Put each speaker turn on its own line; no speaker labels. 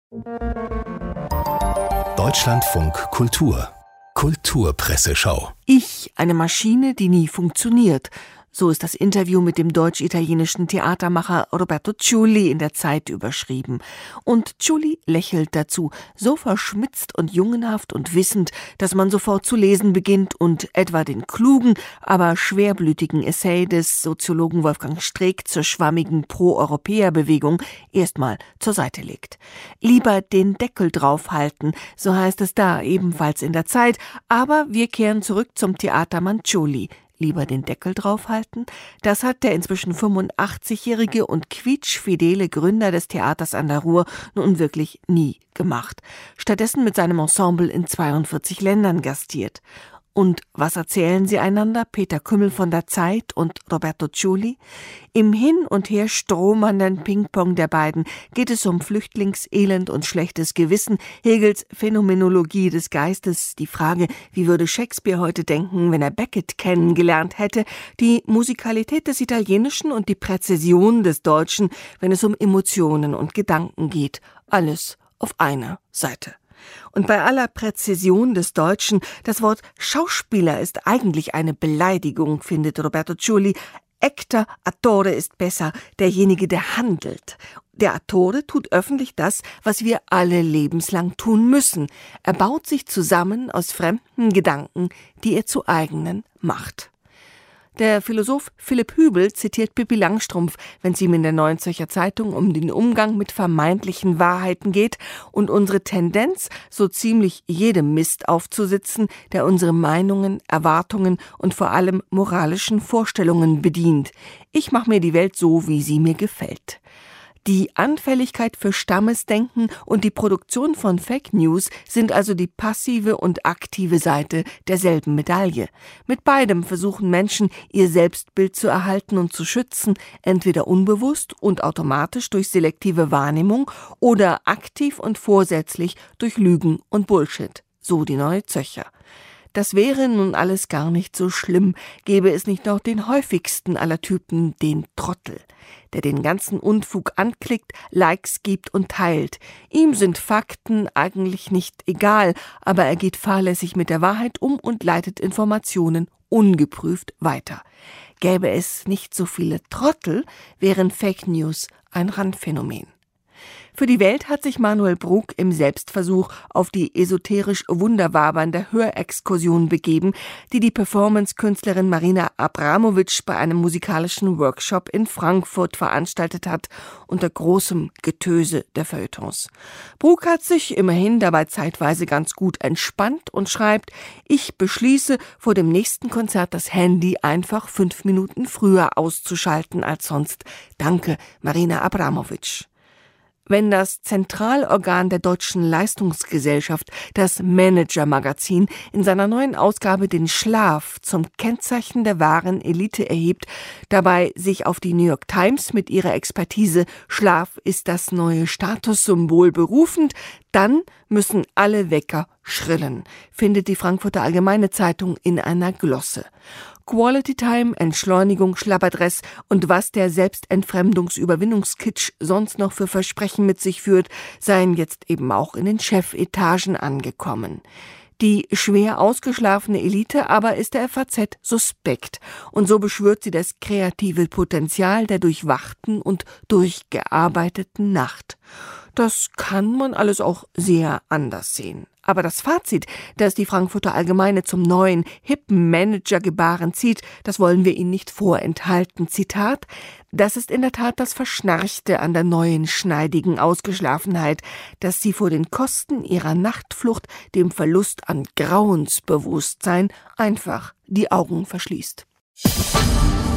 Deutschlandfunk Kultur Kulturpresseschau.
Ich, eine Maschine, die nie funktioniert. So ist das Interview mit dem deutsch-italienischen Theatermacher Roberto Ciulli in der Zeit überschrieben. Und Ciulli lächelt dazu, so verschmitzt und jungenhaft und wissend, dass man sofort zu lesen beginnt und etwa den klugen, aber schwerblütigen Essay des Soziologen Wolfgang Streeck zur schwammigen Pro-Europäer-Bewegung erstmal zur Seite legt. Lieber den Deckel draufhalten, so heißt es da, ebenfalls in der Zeit, aber wir kehren zurück zum Theatermann Ciulli. Lieber den Deckel draufhalten? Das hat der inzwischen 85-jährige und quietschfidele Gründer des Theaters an der Ruhr nun wirklich nie gemacht. Stattdessen mit seinem Ensemble in 42 Ländern gastiert. Und was erzählen sie einander, Peter Kümmel von der Zeit und Roberto Ciulli? Im Hin- und Her stromernden Ping-Pong der beiden geht es um Flüchtlingselend und schlechtes Gewissen, Hegels Phänomenologie des Geistes, die Frage, wie würde Shakespeare heute denken, wenn er Beckett kennengelernt hätte, die Musikalität des Italienischen und die Präzision des Deutschen, wenn es um Emotionen und Gedanken geht. Alles auf einer Seite. Und bei aller Präzision des Deutschen, das Wort Schauspieler ist eigentlich eine Beleidigung, findet Roberto Ciulli. Actor, Attore ist besser, derjenige, der handelt. Der Attore tut öffentlich das, was wir alle lebenslang tun müssen. Er baut sich zusammen aus fremden Gedanken, die er zu eigenen macht. Der Philosoph Philipp Hübel zitiert Pippi Langstrumpf, wenn es ihm in der Neuen Zürcher Zeitung um den Umgang mit vermeintlichen Wahrheiten geht und unsere Tendenz, so ziemlich jedem Mist aufzusitzen, der unsere Meinungen, Erwartungen und vor allem moralischen Vorstellungen bedient. Ich mache mir die Welt so, wie sie mir gefällt. Die Anfälligkeit für Stammesdenken und die Produktion von Fake News sind also die passive und aktive Seite derselben Medaille. Mit beidem versuchen Menschen, ihr Selbstbild zu erhalten und zu schützen, entweder unbewusst und automatisch durch selektive Wahrnehmung oder aktiv und vorsätzlich durch Lügen und Bullshit. So die Neue Zürcher. Das wäre nun alles gar nicht so schlimm, gäbe es nicht noch den häufigsten aller Typen, den Trottel, der den ganzen Unfug anklickt, Likes gibt und teilt. Ihm sind Fakten eigentlich nicht egal, aber er geht fahrlässig mit der Wahrheit um und leitet Informationen ungeprüft weiter. Gäbe es nicht so viele Trottel, wären Fake News ein Randphänomen. Für die Welt hat sich Manuel Brug im Selbstversuch auf die esoterisch wunderwabernde Hörexkursion begeben, die Performance-Künstlerin Marina Abramovic bei einem musikalischen Workshop in Frankfurt veranstaltet hat, unter großem Getöse der Feuilletons. Brug hat sich immerhin dabei zeitweise ganz gut entspannt und schreibt: Ich beschließe, vor dem nächsten Konzert das Handy einfach 5 Minuten früher auszuschalten als sonst. Danke, Marina Abramovic. Wenn das Zentralorgan der Deutschen Leistungsgesellschaft, das Manager-Magazin, in seiner neuen Ausgabe den Schlaf zum Kennzeichen der wahren Elite erhebt, dabei sich auf die New York Times mit ihrer Expertise Schlaf ist das neue Statussymbol berufend, dann müssen alle Wecker schrillen, findet die Frankfurter Allgemeine Zeitung in einer Glosse. Quality Time, Entschleunigung, Schlapperdress und was der Selbstentfremdungsüberwindungskitsch sonst noch für Versprechen mit sich führt, seien jetzt eben auch in den Chefetagen angekommen. Die schwer ausgeschlafene Elite aber ist der FAZ suspekt und so beschwört sie das kreative Potenzial der durchwachten und durchgearbeiteten Nacht. Das kann man alles auch sehr anders sehen. Aber das Fazit, das die Frankfurter Allgemeine zum neuen, hippen Manager-Gebaren zieht, das wollen wir Ihnen nicht vorenthalten. Zitat: Das ist in der Tat das Verschnarchte an der neuen, schneidigen Ausgeschlafenheit, dass sie vor den Kosten ihrer Nachtflucht, dem Verlust an Grauensbewusstsein, einfach die Augen verschließt.